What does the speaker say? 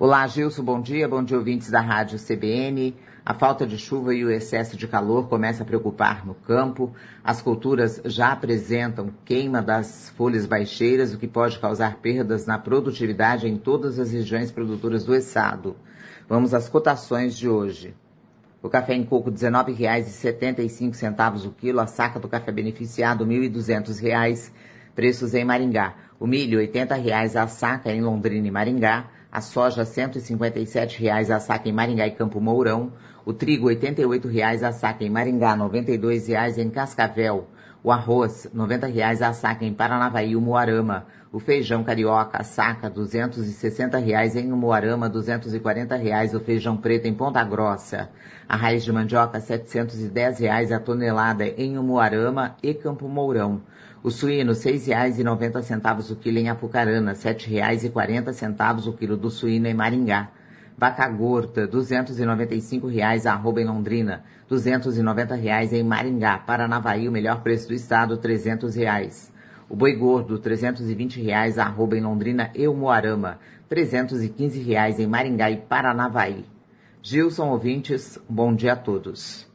Olá, Gilson, bom dia ouvintes da Rádio CBN. A falta de chuva e o excesso de calor começa a preocupar no campo. As culturas já apresentam queima das folhas baixeiras, o que pode causar perdas na produtividade em todas as regiões produtoras do estado. Vamos às cotações de hoje. O café em coco, R$ 19,75 o quilo. A saca do café beneficiado, R$ 1.200. Preços em Maringá. O milho, R$ 80 a saca em Londrina e Maringá. A soja, R$ 157 a saca em Maringá e Campo Mourão. O trigo, R$ 88 a saca em Maringá, R$ 92 em Cascavel. O arroz, R$ 90 a saca em Paranavaí e Umuarama. O feijão carioca, a saca, R$ 260 em Umuarama, R$ 240 o feijão preto em Ponta Grossa. A raiz de mandioca, R$ 710 a tonelada em Umuarama e Campo Mourão. O suíno, R$ 6,90 o quilo em Apucarana, R$ 7,40 o quilo do suíno em Maringá. Vaca gorda, R$ 295 a arroba em Londrina, R$ 290 em Maringá. Paranavaí, o melhor preço do estado, R$ 300. O boi gordo, R$ 320 a arroba em Londrina e Umuarama, R$ 315 em Maringá e Paranavaí. Gilson, ouvintes, bom dia a todos.